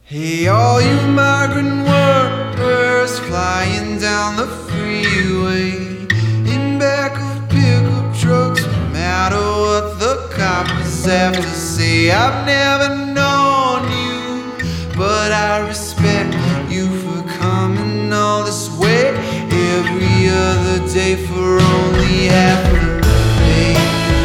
Hey, all you migrant workers flying down the freeway in back of pickup trucks, no matter what the cops have to say. I've never known you, but I respect you for coming all this way every other day for only half the pay.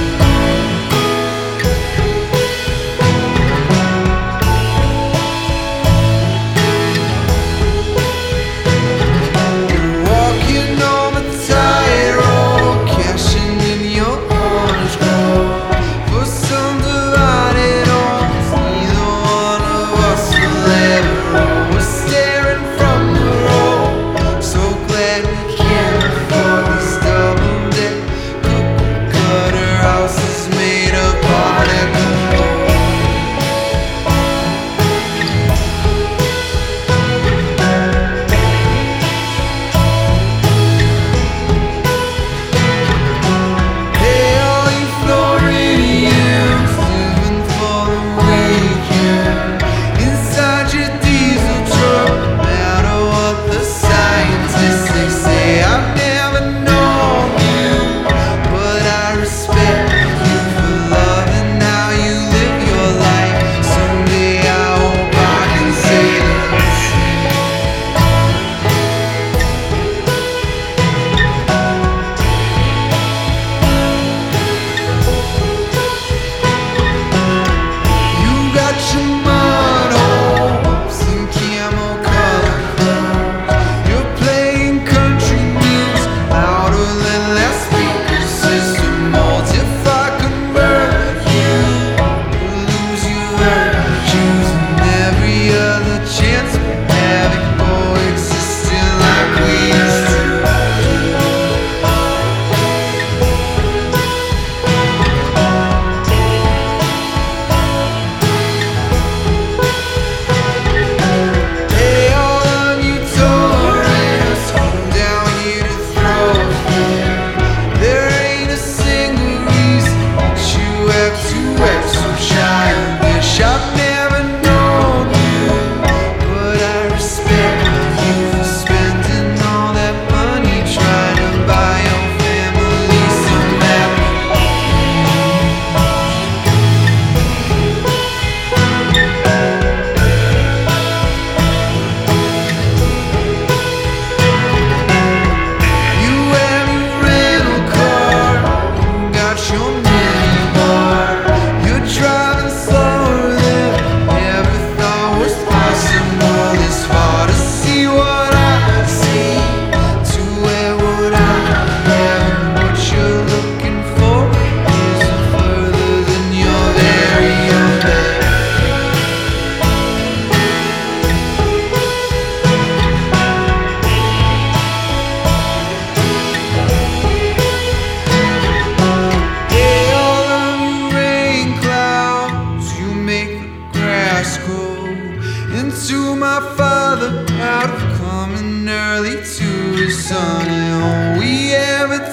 Into my father, out of coming early to his sunny home. We have a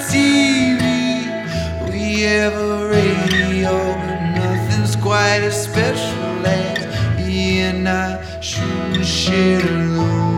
TV, we have a radio, but nothing's quite as special as he and I shooting shit alone.